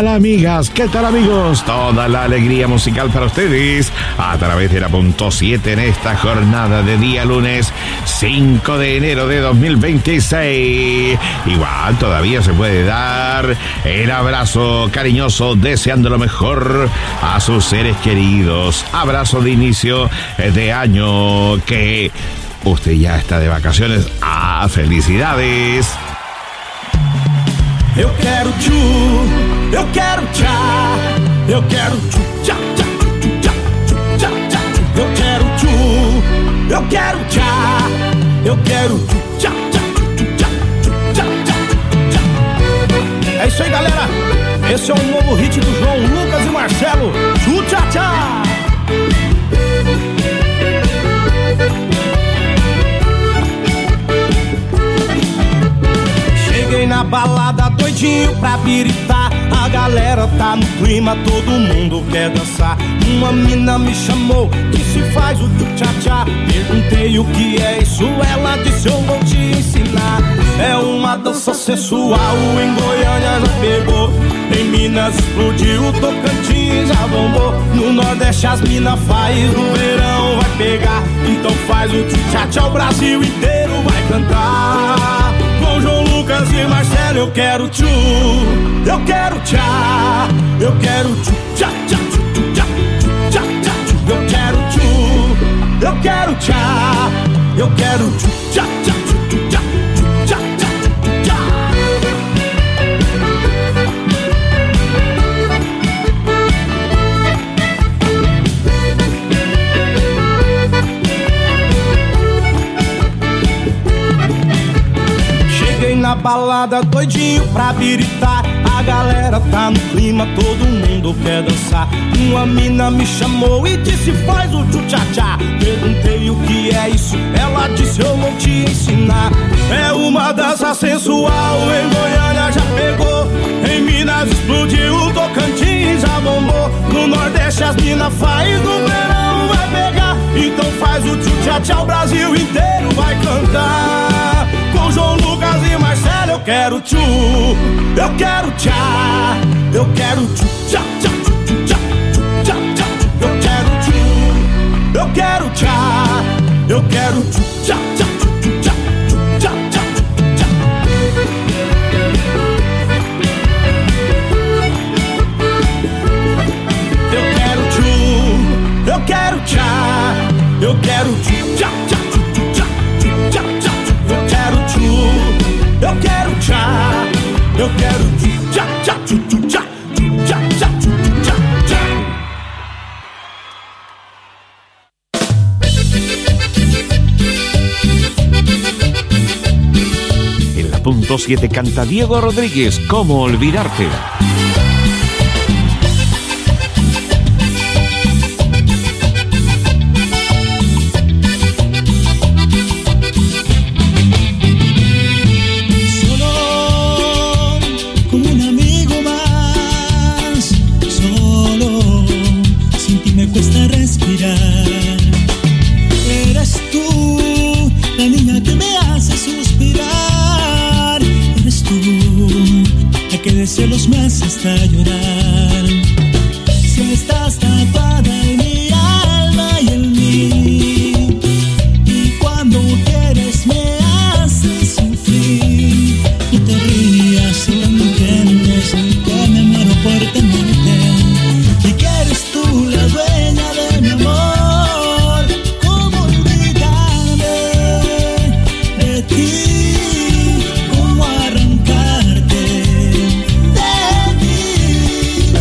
tal, amigas? ¿Qué tal, amigos? Toda la alegría musical para ustedes a través de la .7 en esta jornada de día lunes 5 de enero de 2026. Igual todavía se puede dar el abrazo cariñoso deseando lo mejor a sus seres queridos. Abrazo de inicio de año, que usted ya está de vacaciones. ¡Ah, felicidades! Eu quero tchu, eu quero tchá, eu quero tchu, tchá, tchá, tchá, tchá, tchá, tchá. Eu quero tchu, eu quero tchá, eu quero tchu, tchá, tchá, tchá, tchá, tchá, tchá. É isso aí, galera. Esse é um novo hit do João Lucas e Marcelo. Tchu, tchá, tchá. Cheguei na balada doidinho pra biritar. A galera tá no clima, todo mundo quer dançar. Uma mina me chamou, disse faz o tchu-tchá-tchá. Perguntei o que é isso, ela disse eu vou te ensinar. É uma dança sensual, em Goiânia já pegou, em Minas explodiu, Tocantins já bombou. No Nordeste as mina faz, no verão vai pegar. Então faz o tchu-tchá-tchá, o Brasil inteiro vai cantar. Com João Lucas e Marcelo eu quero tchu, eu quero tchá, eu quero tchu, tchá, tchá, tchu, tchá, tchá, tchá, tchu. Eu quero tchu, eu quero tchá, eu quero tchu, tchá, tchá, tchu, tchá, tchá, tchá, tchá. Cheguei na balada doidinho pra biritar. A galera tá no clima, todo mundo quer dançar. Uma mina me chamou e disse faz o tchu-tchá-tchá. Perguntei o que é isso, ela disse eu vou te ensinar. É uma dança sensual, em Goiânia já pegou, em Minas explodiu, Tocantins já bombou. No Nordeste as mina faz, no verão vai pegar. Então faz o tchu-tchá-tchá, o Brasil inteiro vai cantar. Com João Lucas e Marcelo eu quero tchu, eu quero tchá, eu quero tchu, tchá, tchá, tchu, tchá, tchá, tchá. Eu quero tchu, eu quero tchá, eu quero tchu, tchá, tchá, tchu, tchá, tchá, tchá, tchá. Eu quero tchu, eu quero tchá, eu quero tchu, tchá, tchá, tchu, tchá, tchá, tchá. Eu quero tchu, eu quero tchá, eu quero tchu, tchá, tchá, tchu, tchá, tchá, tchá, tchu, tchá, tchá. En la .7 canta Diego Rodríguez, ¿Cómo olvidarte? Cuesta respirar. Eres tú, la niña que me hace suspirar. Eres tú, la que de celos me hace hasta llorar. Si estás tapada en mi alma y en mí, y cuando quieres me haces sufrir. No te rías y no me entiendes, que me muero por tenerte. Y que eres tú la dueña de mi amor. ¿Cómo olvidarme de ti? ¿Cómo arrancarte de mí?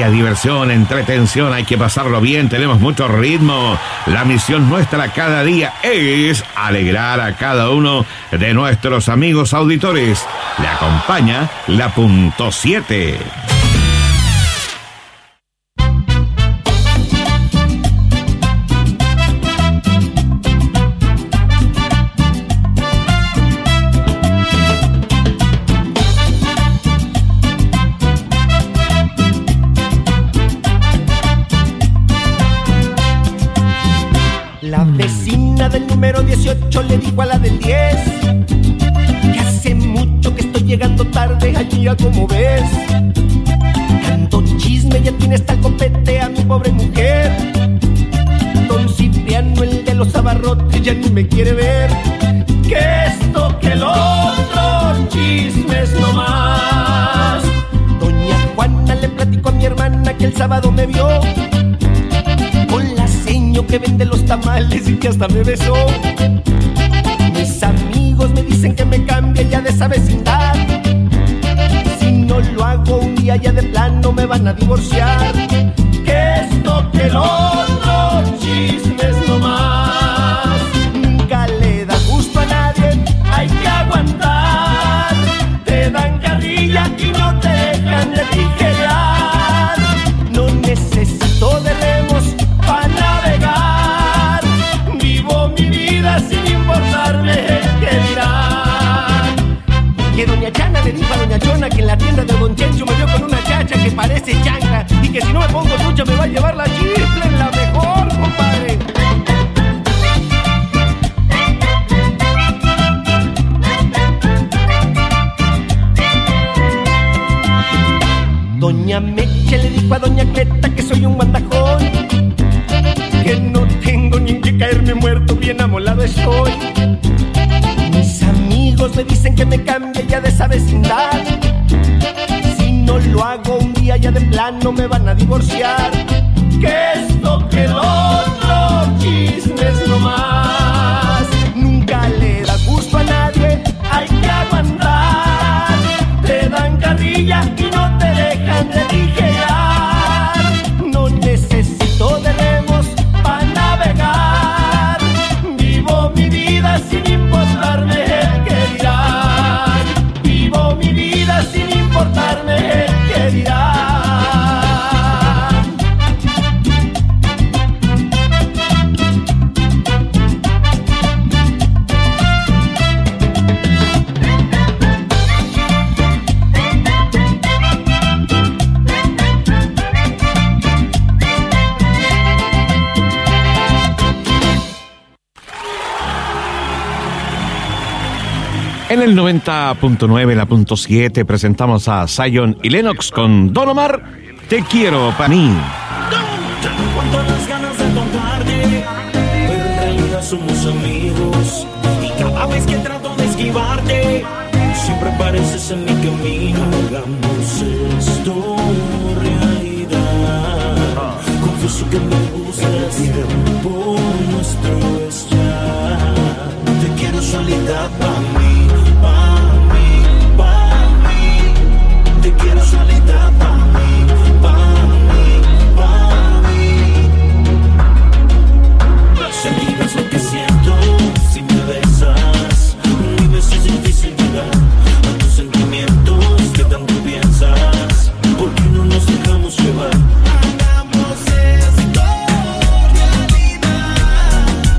alegría, diversión, entretención, hay que pasarlo bien, tenemos mucho ritmo. La misión nuestra cada día es alegrar a cada uno de nuestros amigos auditores. Le acompaña la Punto 7. La vecina del número 18 le dijo a la del 10 que hace mucho que estoy llegando tarde, allí ya como ves. Tanto chisme ya tiene hasta el copete a mi pobre mujer. Don Cipriano, el de los abarrotes, ya ni me quiere ver. Que esto, que lo otro, chismes nomás. Doña Juana le platicó a mi hermana que el sábado me vio con la seño que vende los tamales y que hasta me besó. Mis amigos me dicen que me cambie ya de esa vecindad. Si no lo hago un día ya de plano me van a divorciar. Que esto, que lo otro, chismes nomás. Nunca le da gusto a nadie, hay que aguantar. Te dan carrilla y no te dejan de tijerear. No necesito de remos para navegar. Vivo mi vida sin importarme el que dirán. Que doña Chana le dijo a doña Chona que en la tienda de don Chencho me vio con una chacha que parece chancla y que si no me pongo ducha me va a llevar la chifla en la mejor, compadre. Doña Meche le dijo a doña Cleta que soy un guandajón, que no tengo ni en qué caerme muerto, bien amolado estoy. Mis amigos me dicen que me cambie ya de esa vecindad. Si no lo hago un día ya de plano me van a divorciar. Que esto, que lo otro, chismes nomás. Nunca le da gusto a nadie, hay que aguantar. Te dan carrilla y no te dejan de tijerear. No necesito de remos para navegar. Vivo mi vida sin importarme el que dirán. Vivo mi vida sin importarme el que dirán. En el 90.9, la Punto 7, presentamos a Zion y Lennox con Don Omar, Te quiero pa' mí. Tengo cuantas las ganas de tocarte, pero en realidad somos amigos. Y cada vez que trato de esquivarte, siempre apareces en mi camino. Hagamos esto realidad. Confieso que me gusta el tiempo nuestro es ya. Te quiero solita pa' mí. Te quiero solita pa' mí, Si amigas lo que siento, si me besas, mi beso es difícil llegar a tus sentimientos que tanto piensas. ¿Por qué no nos dejamos llevar? Hagamos esto realidad.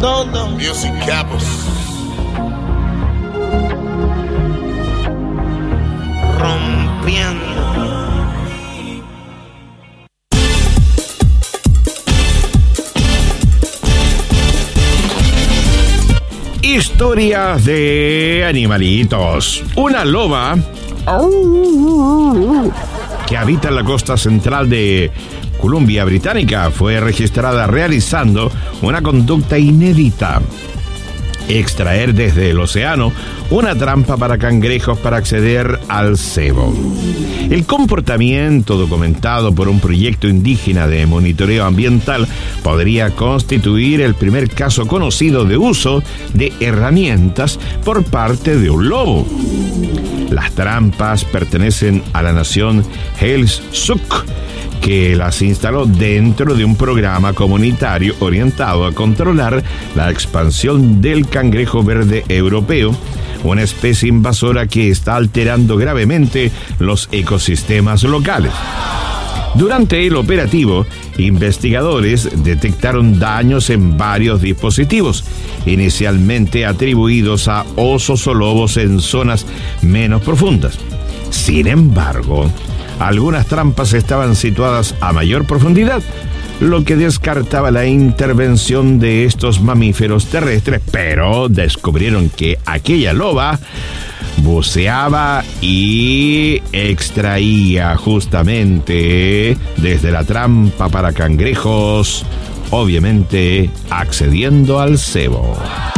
Redondo Music Capos. Rompiendo. Historias de animalitos. Una loba que habita en la costa central de Columbia Británica fue registrada realizando una conducta inédita: extraer desde el océano una trampa para cangrejos para acceder al cebo. El comportamiento documentado por un proyecto indígena de monitoreo ambiental podría constituir el primer caso conocido de uso de herramientas por parte de un lobo. Las trampas pertenecen a la nación Heiltsuk, que las instaló dentro de un programa comunitario orientado a controlar la expansión del cangrejo verde europeo, una especie invasora que está alterando gravemente los ecosistemas locales. Durante el operativo, investigadores detectaron daños en varios dispositivos, inicialmente atribuidos a osos o lobos en zonas menos profundas. Sin embargo, algunas trampas estaban situadas a mayor profundidad, lo que descartaba la intervención de estos mamíferos terrestres, pero descubrieron que aquella loba buceaba y extraía justamente desde la trampa para cangrejos, obviamente accediendo al cebo.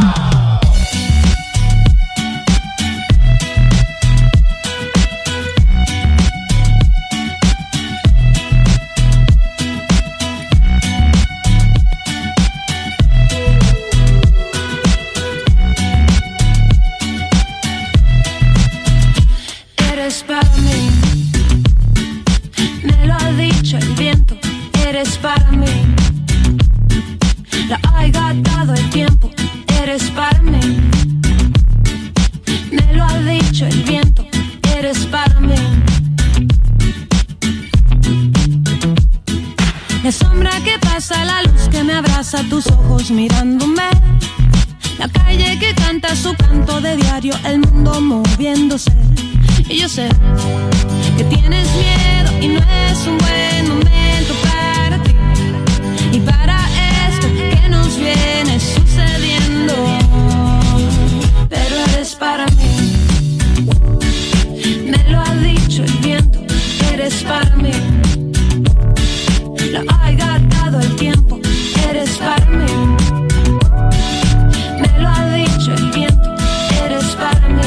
Tus ojos mirándome, la calle que canta su canto de diario, el mundo moviéndose. Y yo sé que tienes miedo y no es un buen momento para ti y para esto que nos viene sucediendo. Pero eres para mí, me lo ha dicho el viento. Eres para mí, lo ha gastado el tiempo. Eres para mí, me lo ha dicho el viento. Eres para mí.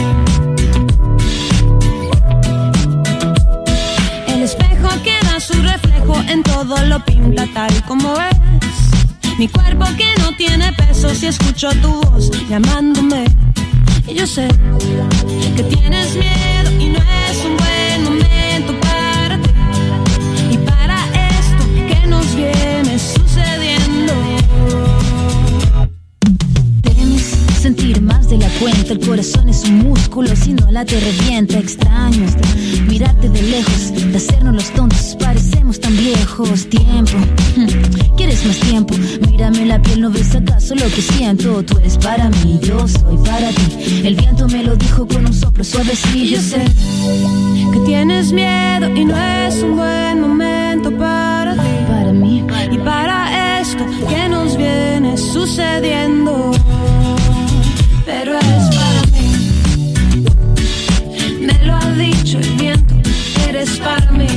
El espejo que da su reflejo en todo lo pinta tal como es. Mi cuerpo que no tiene peso si escucho tu voz llamándome. Y yo sé que tienes miedo y no es un buen momento para ti y para esto que nos viene sucediendo. Temes sentir más de la cuenta, el corazón es un músculo, si no la te revienta. Extraño mirarte de lejos, de hacernos los tontos, parecemos tan viejos. Tiempo, ¿quieres más tiempo? Mírame la piel, ¿no ves acaso lo que siento? Tú eres para mí, yo soy para ti. El viento me lo dijo con un soplo suavecillo. Yo sé que tienes miedo y no es un buen momento para ti, para mí y para esto que nos viene sucediendo. Pero eres para mí, me lo ha dicho el viento. Eres para mí,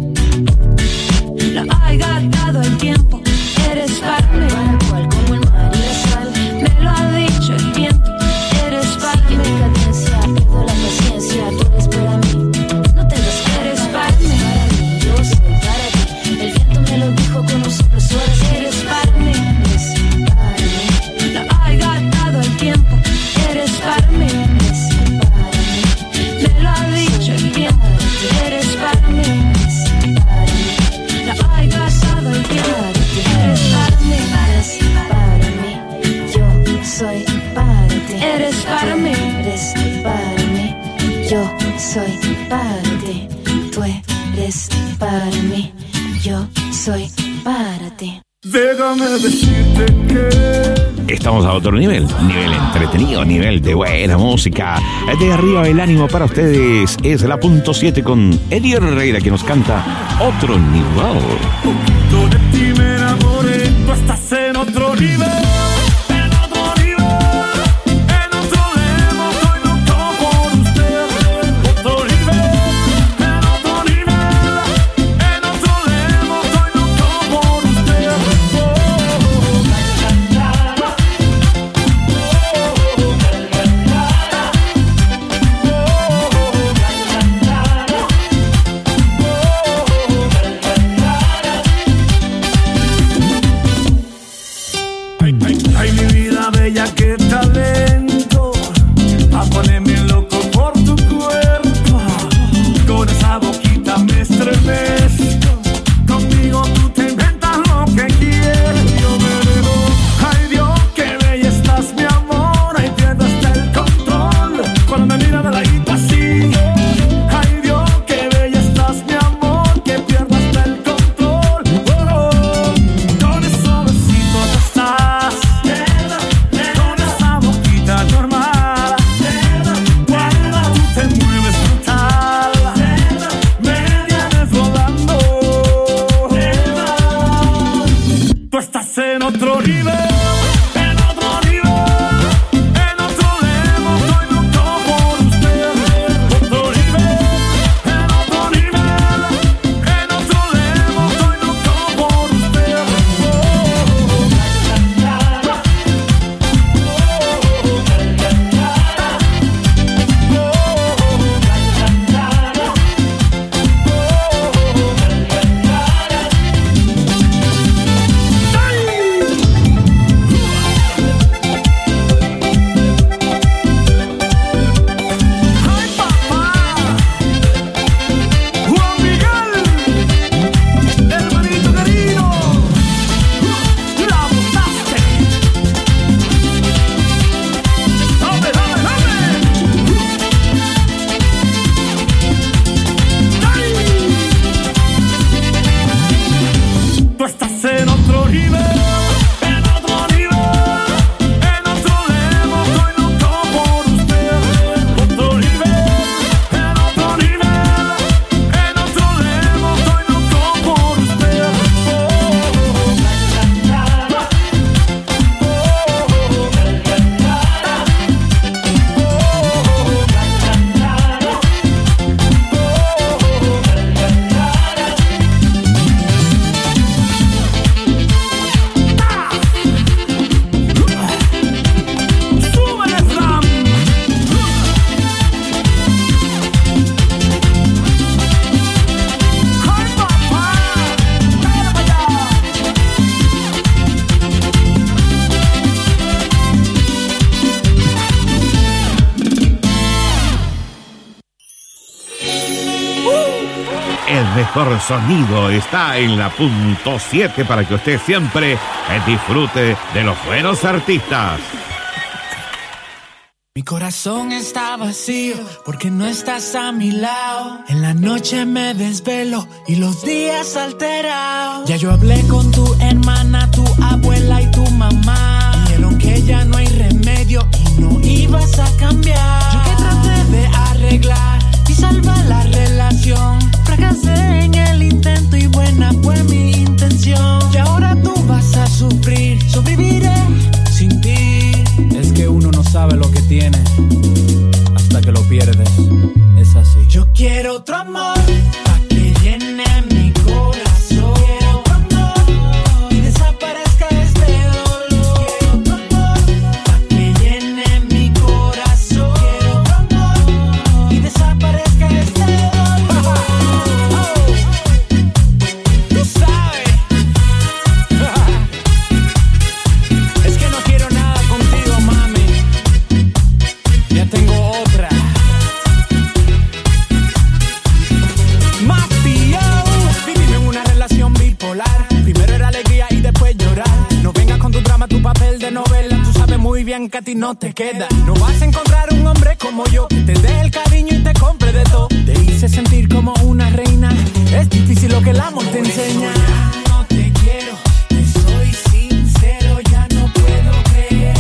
lo ha gastado el tiempo. Eres para mí, cual como el mar y la sal. me lo ha dicho el viento. Eres para Sigue mí, mi cadencia, pierdo la paciencia. Tú eres para mí, no tengas que eres para mí, yo soy para ti. El viento me lo dijo con un soplo suave. eres para mí, lo ha gastado el tiempo. Eres para mí, me lo ha dicho el viento. Eres para mí, lo ha gastado el tiempo. Eres para mí, yo soy para ti. eres para mí, Eres para mí, yo soy para ti. Tú eres para mí, yo soy para ti. Déjame decirte que estamos a otro nivel entretenido, nivel de buena música. De arriba el ánimo para ustedes es la punto 7 con Eddie Herrera, que nos canta Otro Nivel. Tú de ti me enamoré, tú estás en otro nivel. Qué talento, a ponerme loco por tu cuerpo. Con esa boquita me estremezco. Conmigo tú te inventas lo que quieres. Yo me dejo. Ay Dios, qué bella estás, mi amor. Ay, pierdo hasta el control cuando me miras de ladito así. Ay Dios, qué bella estás, mi amor. Que pierdo hasta el control. Oh, con esos besitos estás. Normal, cuando tú te mueves brutal, me tienes volando. Tú estás en otro nivel. El mejor sonido está en la punto 7 para que usted siempre disfrute de los buenos artistas. Mi corazón está vacío porque no estás a mi lado. En la noche me desvelo y los días alterados. Ya yo hablé con tu hermana, tu abuela y tu mamá. Dijeron que ya no hay remedio y no ibas a cambiar. Yo que traté de arreglar y salvar la relación, fracasé en el intento y buena fue mi intención. Y ahora tú vas a sufrir, sobreviviré sin ti. Es que uno no sabe lo que tiene hasta que lo pierdes. Es así. Yo quiero otro amor pa' que llene mi corazón. Quiero otro amor y desaparezca este dolor. Quiero otro amor pa' que llene mi corazón. Quiero otro amor y desaparezca este dolor. Tú sabes. Es que no quiero nada contigo, mami. Ya tengo otra. Mafia, vivimos en una relación bipolar. Primero era alegría y después llorar. No vengas con tu drama, tu papel de novela. Tú sabes muy bien que a ti no te queda. No vas a encontrar un hombre como yo que te dé el cariño y te compre de todo. Te hice sentir como una reina. Es difícil lo que el amor te enseña. No te quiero, te soy sincero, ya no puedo creer.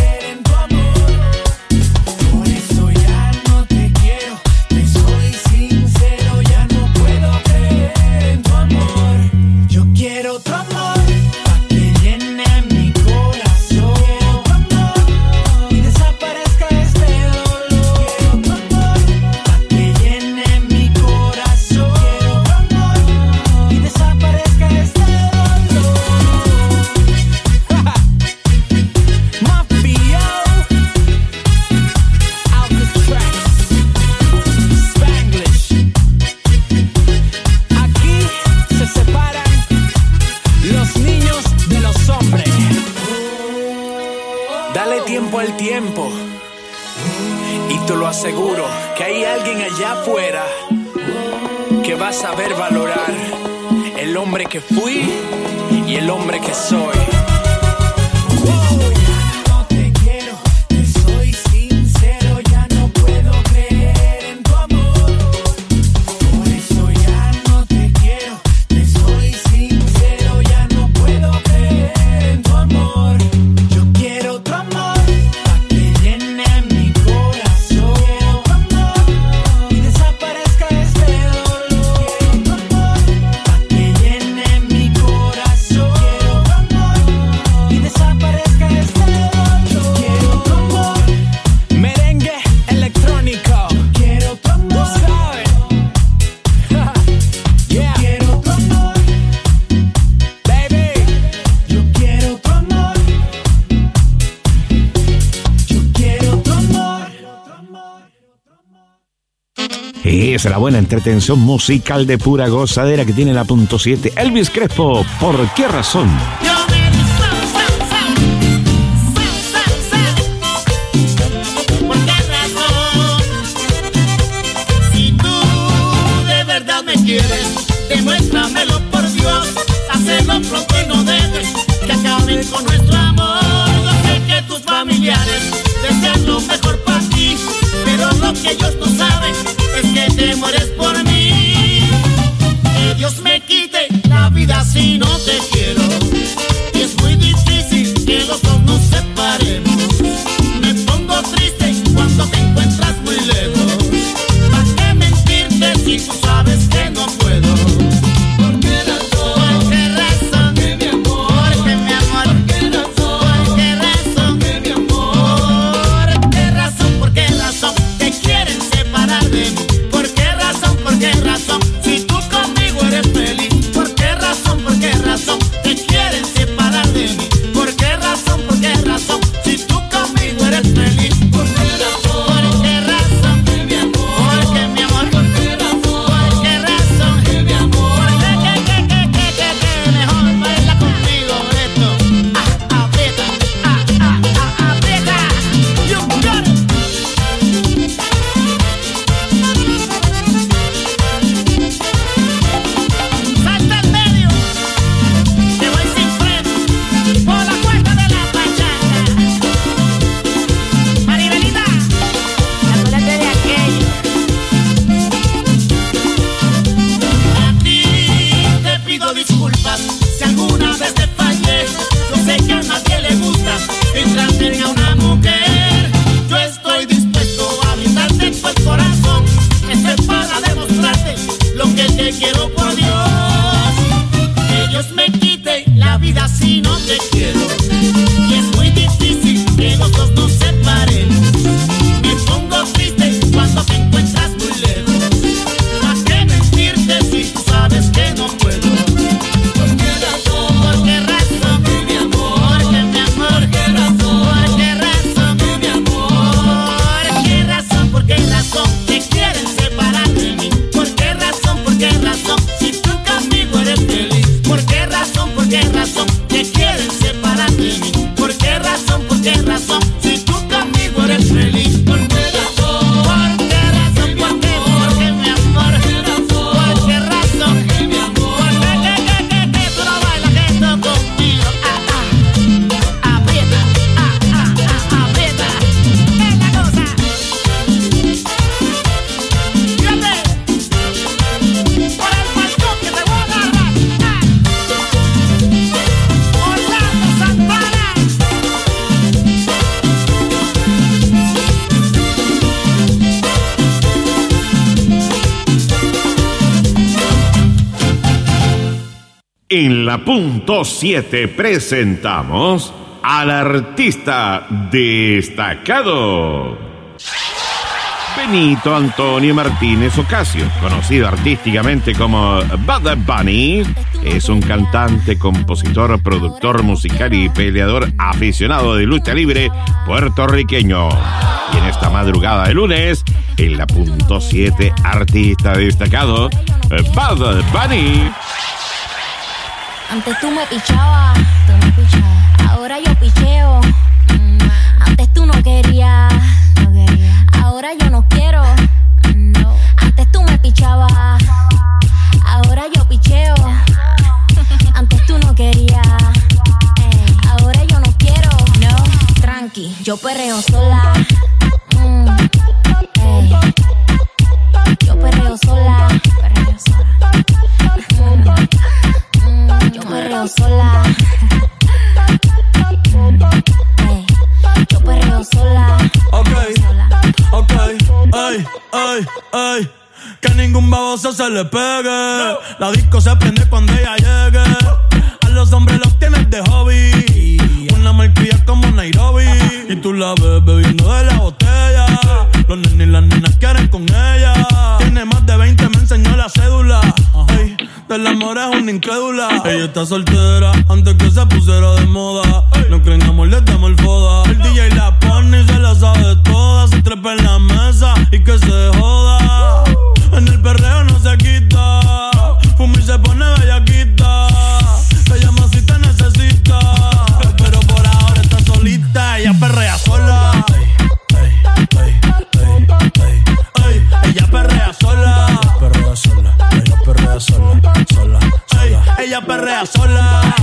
tiempo al tiempo. Y te lo aseguro que hay alguien allá afuera que va a saber valorar el hombre que fui y el hombre que soy. Es la buena entretención musical de pura gozadera que tiene la punto 7. Elvis Crespo, ¿por qué razón? ¿Por qué razón? Si tú de verdad me quieres, demuéstramelo por Dios. Hazlo pronto y no dejes que acaben con nuestro amor. Yo sé que tus familiares desean lo mejor para ti, pero lo que ellos no saben es que te mueres por mí. Que Dios me quite la vida si no te quiero. Y es muy difícil que los dos nos separemos. Me pongo triste cuando te encuentras muy lejos. ¿Para qué mentirte si tú sabes que no puedo? ¿Por qué razón? ¿Por qué razón? Mi amor. Porque mi amor. ¿Por qué razón? ¿Por qué razón? Mi amor. ¿Por qué razón? ¿Por qué razón? Te quieren separar de mí. ¿Por qué razón? ¿Por qué razón? Si tú conmigo eres feliz. ¿Por qué razón? ¿Por qué razón? Te quieren separar de mí. ¿Por qué razón? ¿Por qué razón? Si tú conmigo eres feliz. ¿Por qué razón? ¿Por qué razón? Mi amor. Porque mi amor. ¿Por qué razón? ¿Por qué razón? Mi amor. Que mejor baila conmigo esto. Aprieta. Aprieta. You got it. Salta al medio, te voy sin freno, por la cuenta de la bachata. Maribelita, acuérdate de aquello. A ti te pido disculpas si alguna vez te fallé. Yo sé que a nadie le gusta mientras tenga una mujer. Yo estoy dispuesto a brindarte todo el corazón. Esto es para demostrarte lo que te quiero por Dios. Que Dios me quite la vida si no te quiero. Y es muy difícil que los dos nos separemos. Me pongo triste cuando te encuentras muy lejos. ¿Para qué mentirte si tú sabes que no puedo? ¿Por qué razón? ¿Por qué razón? Mi amor. Porque mi amor. ¿Por qué razón? ¿Por qué razón? Mi amor. ¿Por qué razón? ¿Por qué razón? Te quieren separar de mí. ¿Por qué razón? ¿Por qué razón? Si tú conmigo eres feliz. ¿Por qué razón? ¿Por qué razón? Te quieren separar de mí. ¿Por qué razón? ¿Por qué razón? Si tú conmigo eres feliz. ¿Por qué razón? ¿Por qué razón? ¿Por qué? Porque mi amor. ¿Por qué razón? Mi amor. Que tú no bailas esto conmigo. Aprieta. Aprieta. Es la cosa. Fíjate. Por el balcón que te voy a agarrar. Orlando Santana. En la punto 7 presentamos al artista destacado. Benito Antonio Martínez Ocasio, conocido artísticamente como Bad Bunny, es un cantante, compositor, productor musical y peleador aficionado de lucha libre puertorriqueño. Y en esta madrugada de lunes, en la punto 7, artista destacado, Bad Bunny. Antes tú me pichabas, ahora yo picheo. Antes tú no querías, ahora yo no quiero. No. Antes tú me pichabas, ahora yo picheo. Antes tú no querías, ahora yo no quiero. No, tranqui, yo perreo sola. Yo perreo sola. Yo perreo sola. Yo perreo sola. Ok, ey. Que ningún baboso se le pegue. La disco se prende cuando ella llegue. A los hombres los tienes de hobby. Una marquilla como Nairobi. Y tú la ves bebiendo de la botella. Los nenes y las nenas quieren con ella. Tiene más de 20, me enseñó la cédula. Ey, del amor es una incrédula. Ella está soltera antes que se pusiera de moda. No creen amor, le damos el foda. El DJ la pone y se la sabe toda. Se trepa en la mesa y que se joda. En el perreo no se quita. Fuma y se pone bellaquita. Te llama si te necesita. Pero por ahora está solita. Ella perrea sola. Ella perrea sola. Ella perrea sola. Ella perrea sola.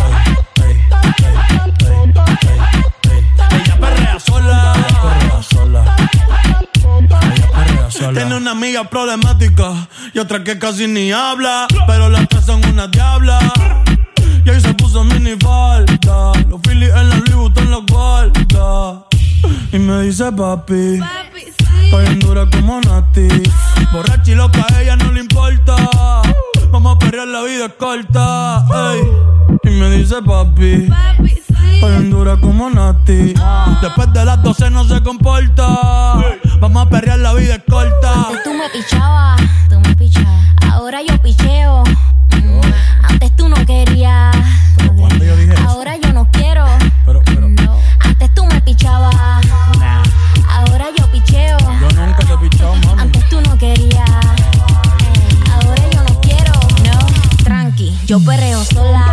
Tiene una amiga problemática y otra que casi ni habla, pero las tres son una diabla. Y ahí se puso mini falta, los Phillies en la Louis Vuitton los guarda. Y me dice papi, estoy en dura como Nati. Borracha y loca, a ella no le importa. Vamos a perrear, la vida es corta. Ey. Y me dice papi, estoy en dura como Nati. Después de las 12 no se comporta. Vamos a perrear, la vida es corta. Antes tú me pichabas, ahora yo picheo. Antes tú no querías, ahora yo no quiero. No. Antes tú me pichabas, ahora yo picheo. Yo nunca te he pichado, mami. Antes tú no querías, ahora yo no quiero. No, tranqui, yo perreo sola.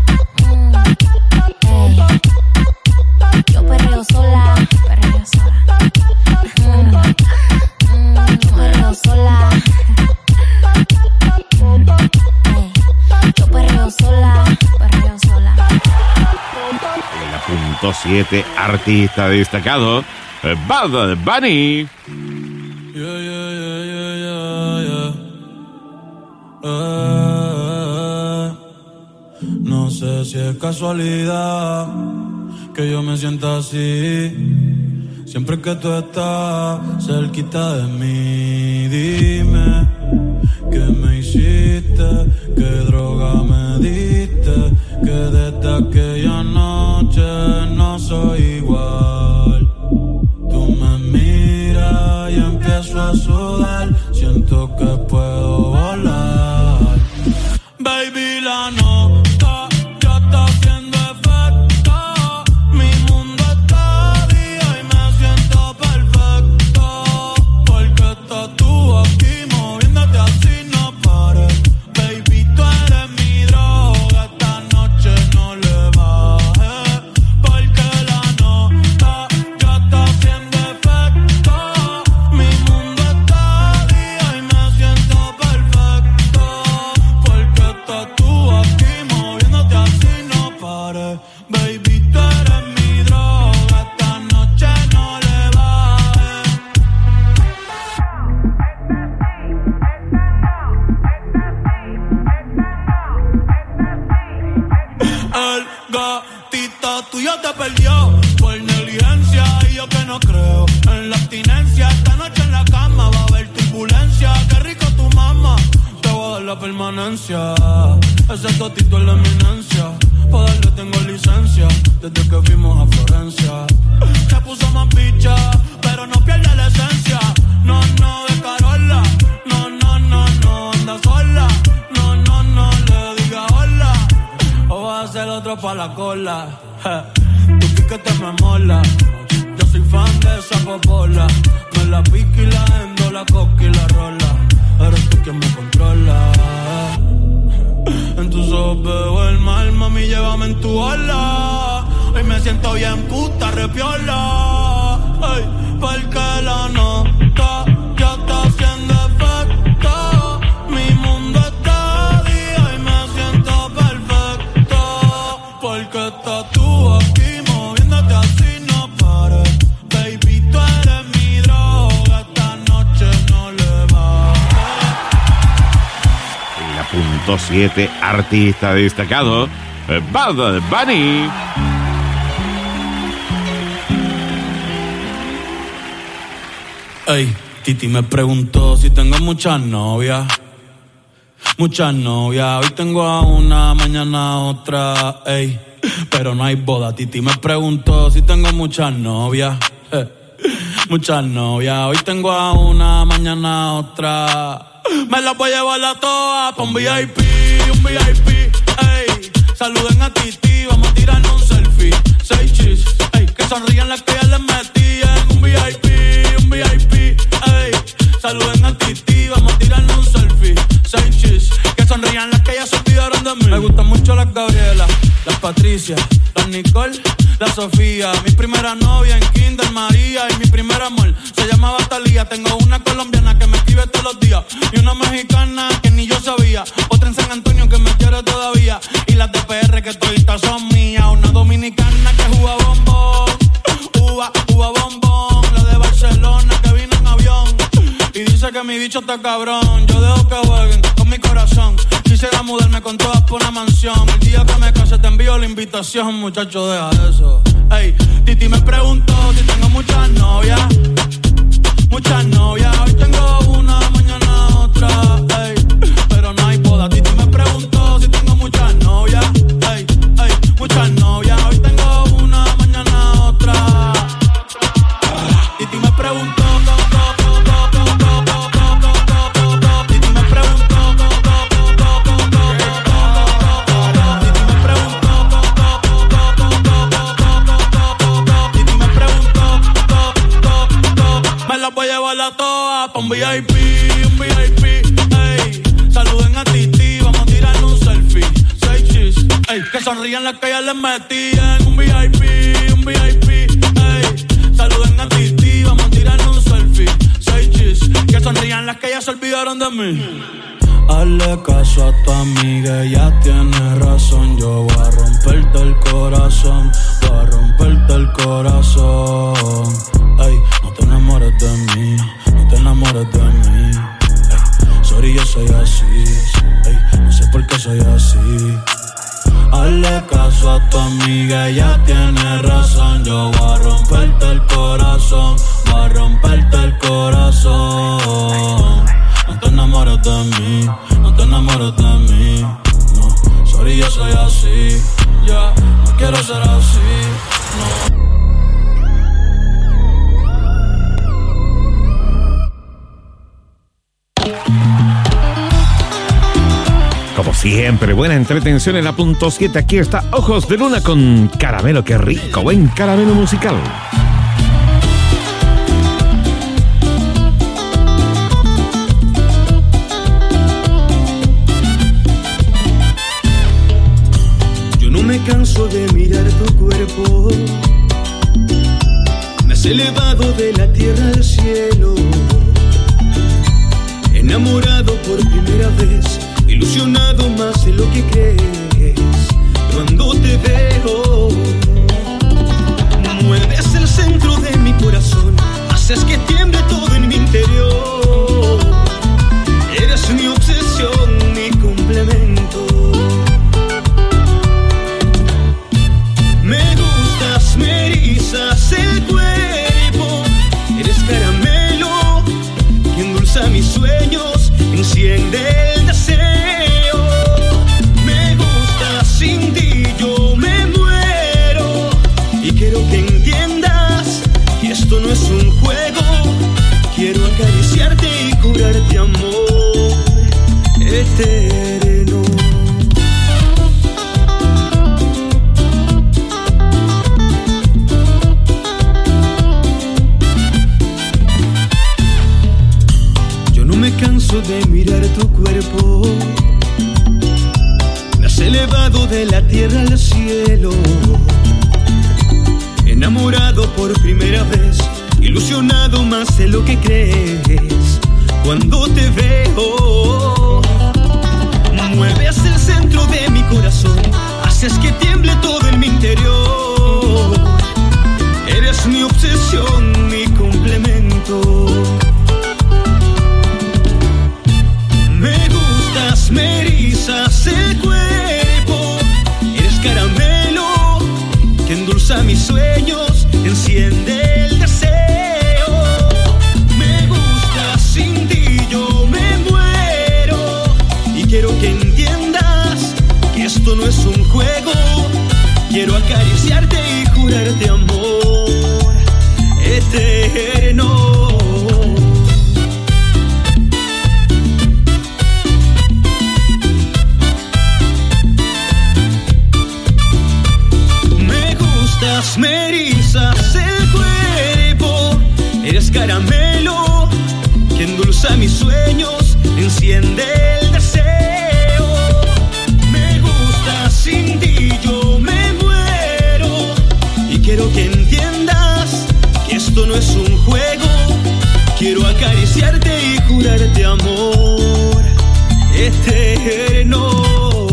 Yo perreo sola. Yo perreo sola. Yo perreo sola. En la punto 7, artista destacado, Bad Bunny. No sé si es casualidad que yo me sienta así. Siempre que tú estás cerquita de mí, dime qué me hiciste, qué droga me diste, que desde aquella noche no soy igual. Tú me miras y empiezo a sudar, siento que puedo volar. Baby, la nota ya está haciendo efecto. Mi mundo está día y me siento perfecto. Porque estás tú aquí moviéndote así, no pares. Baby, tú eres mi droga, esta noche no le bajes. Porque la nota ya está haciendo efecto. Mi mundo está día y me siento perfecto. Porque estás tú aquí moviéndote así, no pares. Baby, tú eres mi droga, esta noche no le bajes. El gatito tuyo te perdió por negligencia y yo que no creo en la abstinencia. Esta noche en la cama va a haber turbulencia. Qué rico tu mamá, te voy a dar la permanencia. Ese totito es la eminencia, pa' darle tengo licencia desde que fuimos a Florencia. Se puso más bicha, pero no pierde la esencia. No, de Carola, no, anda sola. No, le diga hola, o va a ser otro pa' la cola. Tu piquete me mola, yo soy fan de esa popola. Me la pica y la endo, la coca y la rola. Eres tú quien me controla. En tus ojos veo el mal, mami, llévame en tu ola. Hoy me siento bien puta, repiola. ey, porque la nota ya está haciendo efecto. Mi mundo está día y me siento perfecto. Porque estás tú aquí moviéndote así no pares. Baby, tú eres mi droga, esta noche no le bajes. Y la punto 7, artista destacado, Bad Bunny. Ey, Titi me preguntó si tengo muchas novias. Muchas novias, hoy tengo a una, mañana a otra, ey. Pero no hay boda. Titi me preguntó si tengo muchas novias. Muchas novias, hoy tengo a una, mañana a otra. Me las voy a llevar a todas pa' un VIP, ey. Saluden a Titi, vamos a tirarnos un selfie. 6 chis, ey. Que sonrían las que ya les metí en un VIP, ey. Saluden a Titi, vamos a tirarnos un selfie. 6 chis, que sonrían las que ya se olvidaron de mí. Me gustan mucho las Gabriela, las Patricia, las Nicole, la Sofía. Mi primera novia en Kinder María y mi primer amor se llamaba Talía. Tengo una colombiana que me escribe todos los días y una mexicana que ni yo sabía. Otra en San Antonio que me quiere todavía y las de PR que toditas son mías. Una dominicana que juega bombón, uva bombón. La de Barcelona que vino en avión y dice que mi bicho está cabrón. Yo dejo que jueguen con mi corazón. Quisiera mudarme con todas por una mansión. El día que me case te envío la invitación, muchacho, deja eso. Ey, Titi me preguntó si tengo muchas novias. Muchas novias, hoy tengo una, mañana otra, ey. Pero no hay boda. Titi me preguntó si tengo muchas novias. Ey, muchas novias, hoy tengo una, mañana otra. Titi me preguntó. Voy a llevarla toda pa' un VIP, ey. Saluden a Titi, vamos a tirarle un selfie. 6 chis, ey. Que sonrían las que ya les metí en un VIP, ey. Saluden a Titi, vamos a tirarle un selfie. 6 chis, que sonrían las que ya se olvidaron de mí. Hazle caso a tu amiga, ella tiene razón. Yo voy a romperte el corazón, voy a romperte el corazón. Ey, no te enamores de mí, no te enamores de mí. Ey, sorry, yo soy así, ey, no sé por qué soy así. Hazle caso a tu amiga, ella tiene razón. Yo voy a romperte el corazón, voy a romperte el corazón. No te enamores de mí, no te enamores de mí. No, sorry, yo soy así, ya, no quiero ser así, no. Como siempre, buena entretención en la punto 7. Aquí está Ojos de Luna con Caramelo. Qué rico, buen caramelo musical. Yo no me canso de mirar tu cuerpo. Me has elevado de la tierra al cielo. Enamorado por primera vez, ilusionado más de lo que crees. Cuando te veo, mueves el centro de mi corazón, haces que tiemble todo en mi interior. Eres mi obsesión, mi complemento. Me gustas, me erizas el cuerpo. Eres caramelo que endulza mis sueños, enciende el deseo. Me gusta, sin ti yo me muero. Y quiero que entiendas que esto no es un juego. Quiero acariciarte y curarte amor eterno. Yo no me canso de mirar tu cuerpo. Me has elevado de la tierra al cielo. Enamorado por primera vez, ilusionado más de lo que crees. Cuando te veo, mueves el centro de mi corazón, haces que tiemble todo en mi interior. Eres mi obsesión, mi complemento. Me gustas, me erizas el cuerpo. Eres caramelo que endulza mis sueños, enciende el deseo. Me gustas, sin ti yo me muero. Y quiero que entiendas que esto no es un juego. Quiero acariciarte y jurarte amor eterno. Me erizas el cuerpo, eres caramelo que endulza mis sueños, enciende el deseo. Me gustas, sin ti yo me muero. Y quiero que entiendas que esto no es un juego. Quiero acariciarte y jurarte amor eterno.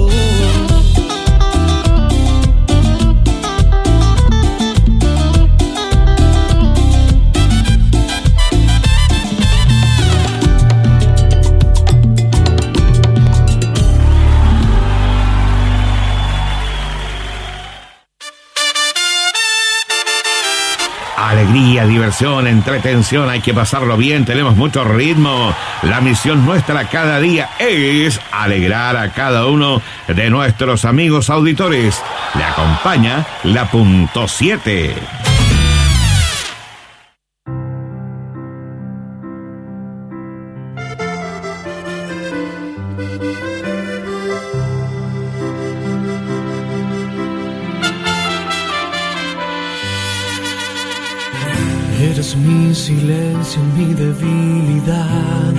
Alegría, diversión, entretención, hay que pasarlo bien, tenemos mucho ritmo. La misión nuestra cada día es alegrar a cada uno de nuestros amigos auditores. Le acompaña la punto 7. Eres mi silencio, mi debilidad.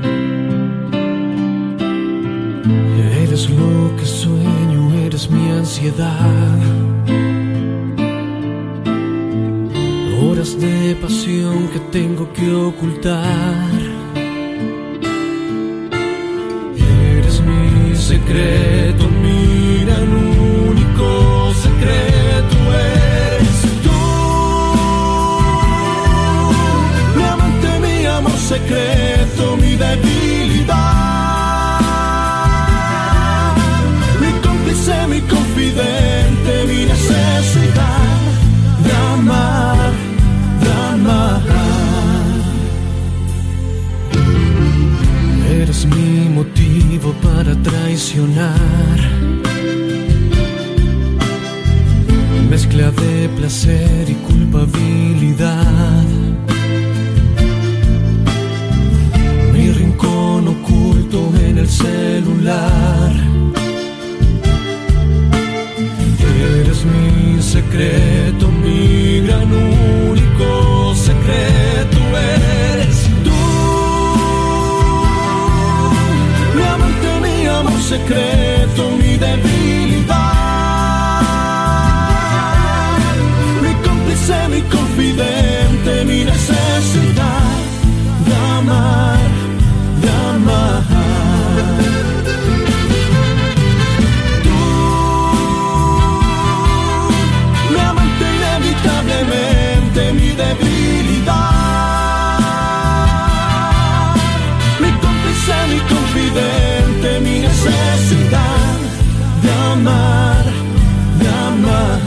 Eres lo que sueño, eres mi ansiedad. Horas de pasión que tengo que ocultar. Eres mi secreto, mi gran único secreto. Eres secreto, mi debilidad, mi cómplice, mi confidente, mi necesidad de amar, de amar. Eres mi motivo para traicionar, mezcla de placer y culpabilidad. Oculto en el celular. Eres mi secreto, mi gran único secreto. Eres tú, mi amante, mi amor secreto, mi debilidad, mi cómplice, mi confidente, mi necesidad de amar, de amar. Tú, mi amante inevitablemente, mi debilidad, mi cómplice, mi confidente, mi necesidad de amar, de amar.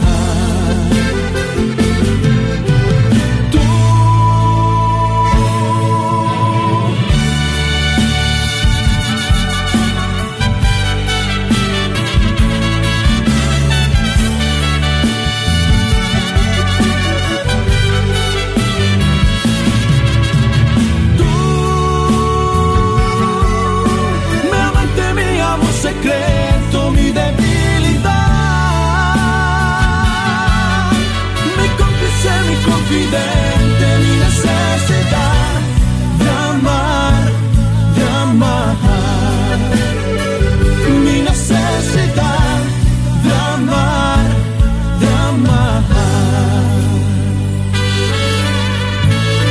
Secreto, mi debilidad, mi cómplice, mi confidente, mi necesidad de amar, de amar, mi necesidad de amar, de amar.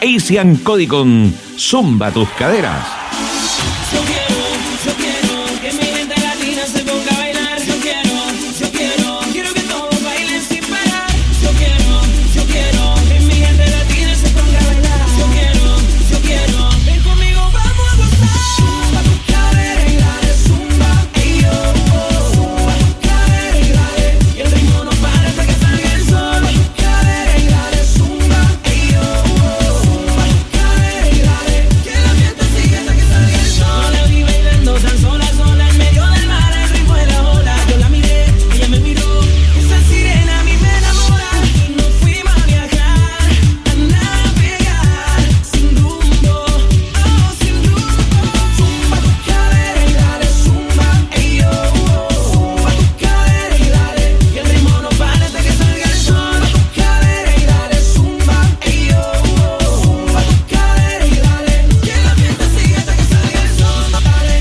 Asian Cody con Zumba tus caderas. Yo quiero que mi gente latina se ponga a bailar. Yo quiero que todos bailen sin parar. Yo quiero que mi gente latina se ponga a bailar. Yo quiero, ven conmigo, vamos a gozar. Zumba tu cadera y dale zumba, ey yo. Zumba tu cadera y dale, y el ritmo no para hasta que salga el sol. Tu cadera y dale zumba, ey yo. Zumba tu cadera y dale, que la fiesta sigue hasta que salga el sol. No la vi bailando tan sola en medio del mar, el ritmo de la ola. Yo la miré, ella me miró, esa sirena a mí me enamora. Y nos fuimos a viajar, a navegar, sin rumbo, oh, sin rumbo. Zumba tu cadera y dale zumba, ey yo. Zumba tu cadera y dale, y el ritmo no para hasta que salga el sol. Tu cadera y dale zumba, ey yo. Zumba tu cadera y dale, que la fiesta sigue hasta que salga el sol. Dale,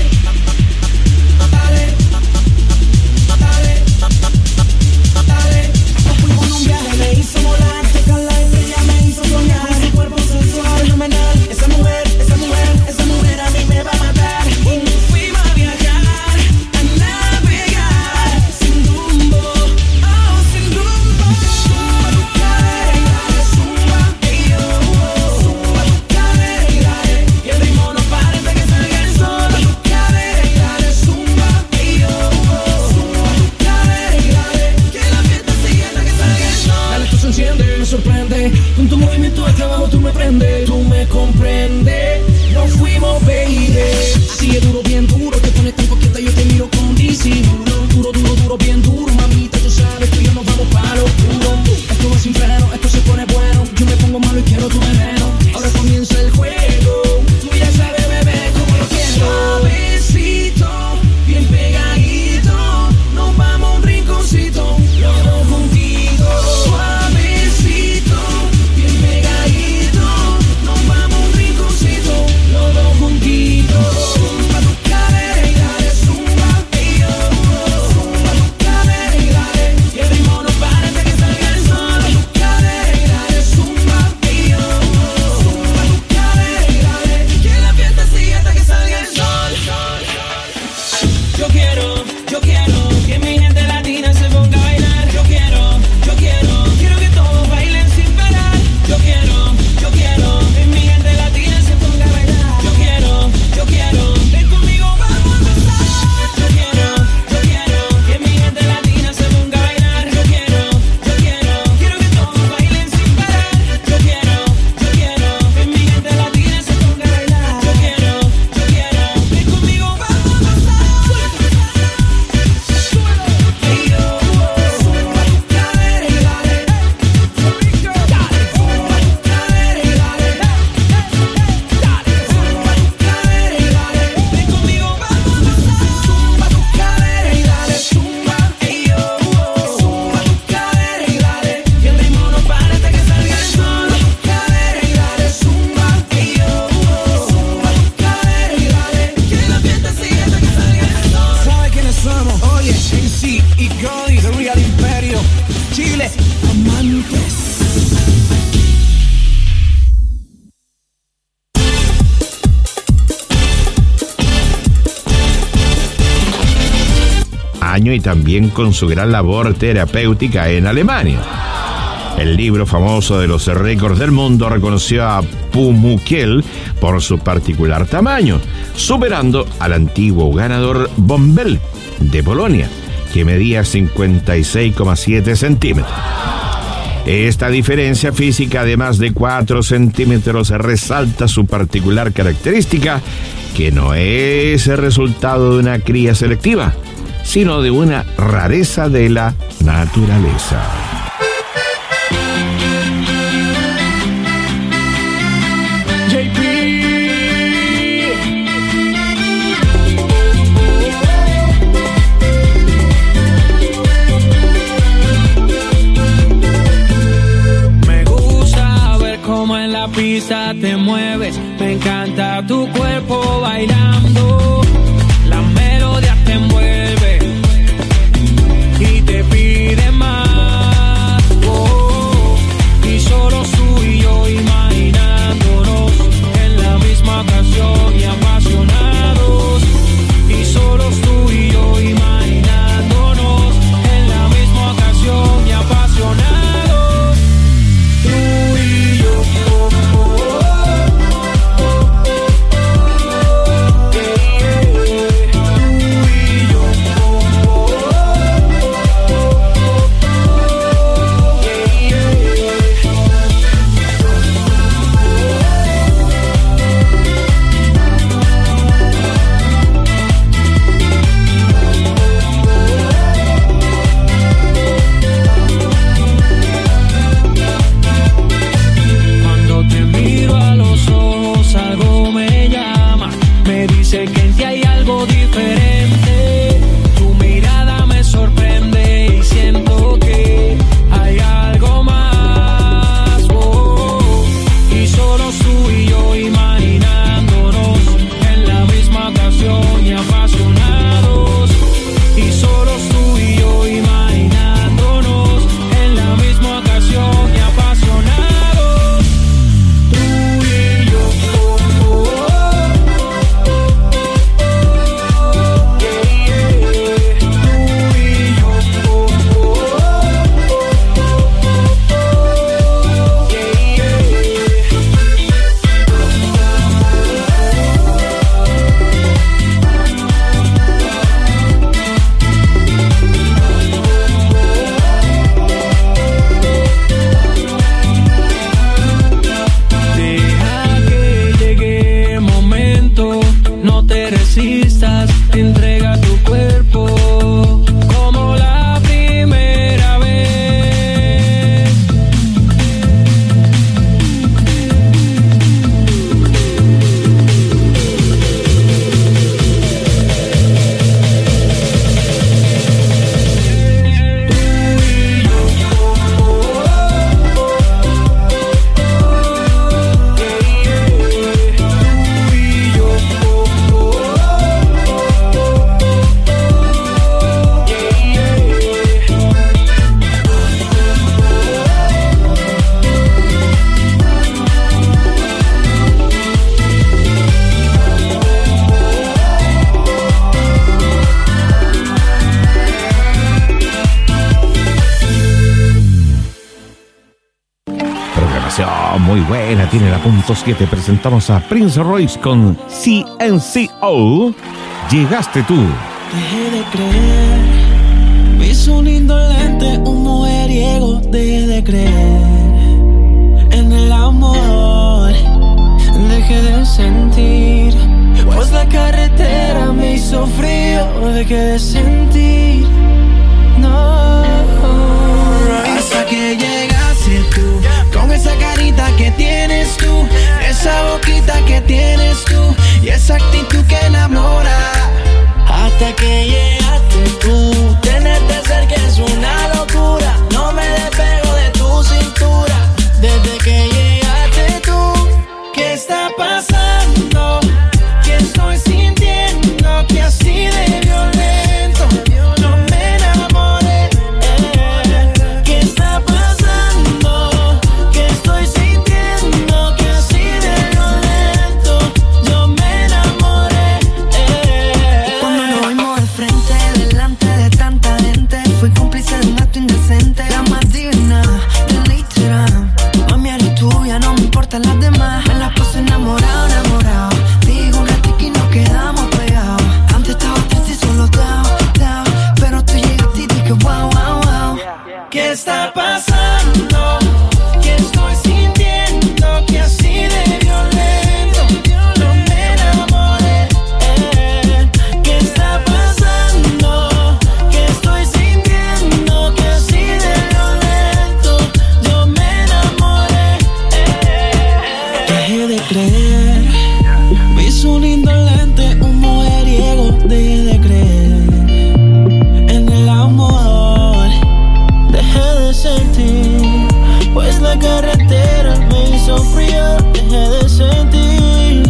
nos fuimos en un viaje, me hizo volar, tocar la estrella me hizo soñar. Su cuerpo sensual, fenomenal, esa mujer a mí me va a matar. Y nos fuimos a viajar, a navegar, sin rumbo, oh, sin rumbo. Zumba tu cadera y dale zumba, ey yo. Zumba tu cadera y dale, y el ritmo no para hasta que salga el sol. Tu cadera y dale zumba, ey yo. Zumba tu cadera y dale, que la fiesta sigue hasta que salga el sol. Dale, esto se enciende, me sorprende, con tu movimiento de trabajo tú me prendes, tú me comprendes. Nos fuimos, baby, sigue duro, bien duro, te pones tan coqueta, yo te miro con disimulo. Duro, bien duro, mamita, tú sabes que yo nos vamos pa' lo puro. Esto va sin freno, esto se pone bueno, yo me pongo malo y quiero tu veneno. Ahora comienza el juego, tú ya sabes, bebé, cómo lo quiero. Suavecito, bien pegadito, nos vamos a un rinconcito, los dos juntitos. Suavecito, bien pegadito, nos vamos a un rinconcito, los dos juntitos. Zumba tu cadera y dale zumba, ey yo. Zumba tu cadera y dale, y el ritmo no para hasta que salga el sol. Tu cadera y dale zumba, ey yo. Zumba tu cadera y dale, que la fiesta sigue hasta que salga el sol. Yo quiero que mi gente latina se ponga a bailar. Yo quiero que todos bailen sin parar. Yo quiero que mi gente latina se ponga a bailar. Yo quiero, ven conmigo, vamos a gozar. Yo quiero que mi gente latina se ponga a bailar. Yo quiero que todos bailen sin parar. Yo quiero que mi gente latina se ponga a bailar. Yo quiero, ven conmigo, vamos a gozar. Ey yo, zumba tu cadera y dale, zumba tu cadera y dale, zumba tu cadera y dale, ven conmigo, vamos a gozar. Zumba tu cadera y dale, zumba, ey yo. Zumba tu cadera y dale, y el ritmo no para hasta que salga el sol. Tu cadera y dale, zumba, ey yo. Zumba tu cadera y dale, que la fiesta sigue hasta que salga el sol. ¿Sabe quiénes somos? Oye, MC y Cody, The Real Imperio, Chile, amantes. Año y también con su gran labor terapéutica en Alemania. El libro famoso de los récords del mundo reconoció a Pumuckl por su particular tamaño, superando al antiguo ganador Bombel de Polonia, que medía 56,7 centímetros. Esta diferencia física de más de 4 centímetros resalta su particular característica, que no es el resultado de una cría selectiva, sino de una rareza de la naturaleza. Pista te mueves, me encanta tu cuerpo bailando, la melodía te envuelve y te pide más, y solo tú y yo imaginando agrupación muy buena, tiene la punto 7. Presentamos a Prince Royce con CNCO. Llegaste tú. Dejé de creer, me hizo un indolente, un mujeriego. Dejé de creer en el amor, dejé de sentir, pues la carretera me hizo frío. Dejé de sentir, no. Hasta que llegaste tú, con esa carita que tienes tú, esa boquita que tienes tú y esa actitud que enamora. Hasta que llegaste tú, tenerte cerca es una locura. No me despego de tu cintura. Desde que llegaste tú, ¿qué está pasando? ¿Qué estoy sintiendo? Que así de violento no me enamoré. ¿Qué está pasando? ¿Qué estoy sintiendo? Que así de violento yo me enamoré. Cuando nos vimos de frente, delante de tanta gente, fui cómplice de un acto indecente. La más divina del Instagram. Mami, eres tuya, no me importan las demás. Me la puse enamorado, enamorado. Digo un ratito y nos quedamos pegados. Antes estaba triste y solo down. Pero tú llegaste y dije wow, wow, wow. ¿Qué está pasando? ¿Qué estoy sintiendo? Que así de violento no me enamoré. ¿Qué está pasando? ¿Qué estoy sintiendo? Que así de violento yo me enamoré. Dejé de creer, me hizo un indolente, un mujeriego. Dejé de creer en el amor, dejé de sentir, pues la carretera me hizo frío. Dejé de sentir,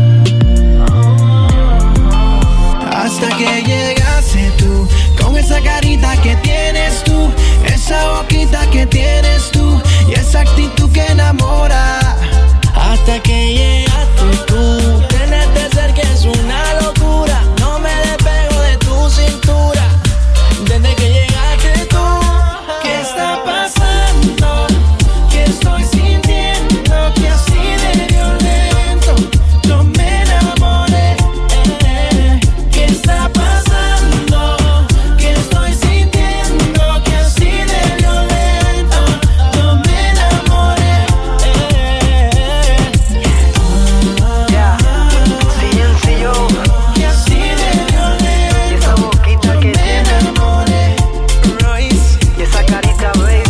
hasta que llegaste tú, con esa carita que tienes tú, esa boquita que tienes tú y esa actitud que enamora. Hasta que llegaste tú, tenerte cerca es una locura. No me despego de tu cintura. Desde que llegaste tú, ¿qué está pasando? ¿Qué estoy sintiendo? Que así de violento no me enamoré. ¿Qué está pasando? ¿Qué estoy sintiendo? Que así de violento no me enamoré. Que así de violento esa boquita que tiene, enamoré. Royce y esa carita, baby.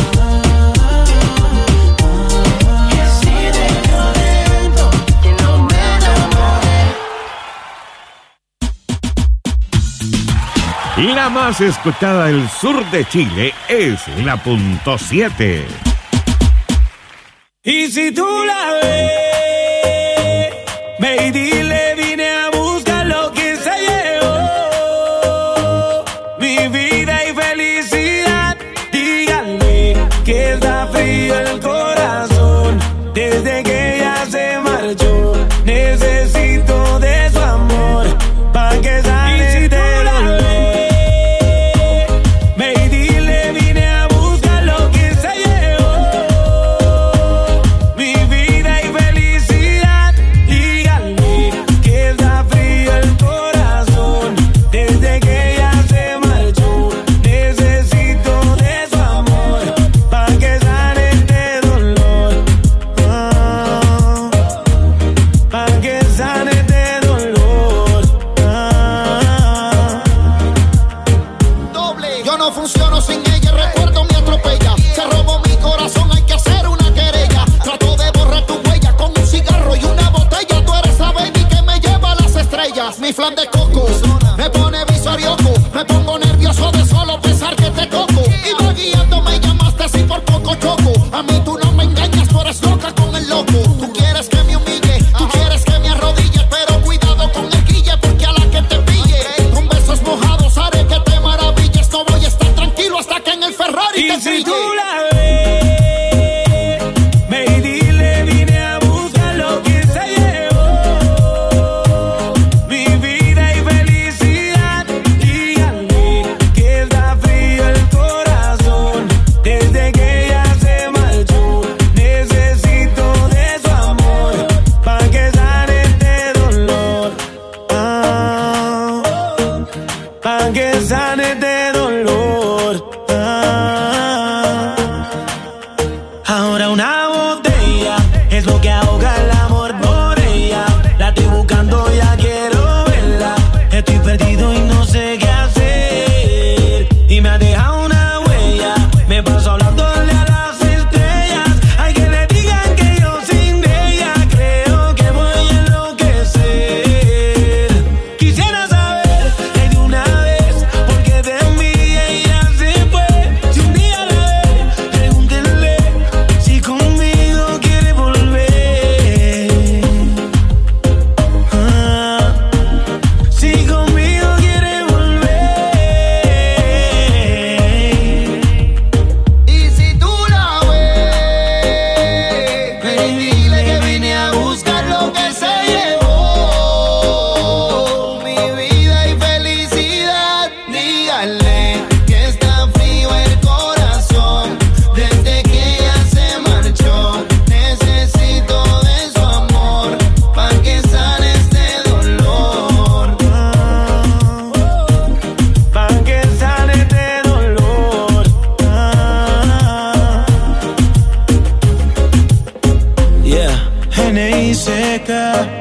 Que así de violento que no me enamoré. La más escuchada del sur de Chile es la punto 7. Y si tú la ves, ve y dile, vine a buscar lo que se llevó. Mi vida y felicidad, díganle que está frío el corazón. Desde que ella se marchó, necesito de su amor, pa' que sane si te dolor. Ve y dile, vine a buscar lo que se llevó. Mi vida y felicidad, díganle que está frío el corazón. Desde que ella se marchó, necesito de su amor, pa' que sane este dolor. una botella es lo que ahoga el amor por ella. La estoy buscando, ya quiero verla. Estoy perdido y no sé qué hacer. Y me ha dejado una huella. Me paso hablándole a las estrellas. Hay que le digan que yo sin ella creo que voy a enloquecer. Quisiera saber de una vez por qué de mí ella se fue. Si un día la ve, pregúntenle si conmigo quiere volver. Si conmigo quiere volver. Y si tú la ves, ven y dile que vine a buscar lo que se llevó. Mi vida y felicidad. Dígale que está frío el corazón desde que ella se marchó. Necesito de su amor pa' que sane este dolor. Pa' que sane este dolor. Yeah, N.I. seca.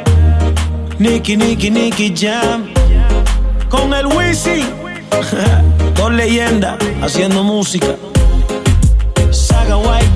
Nicky Jam. Con el Wisin. Dos leyendas haciendo música. Saga White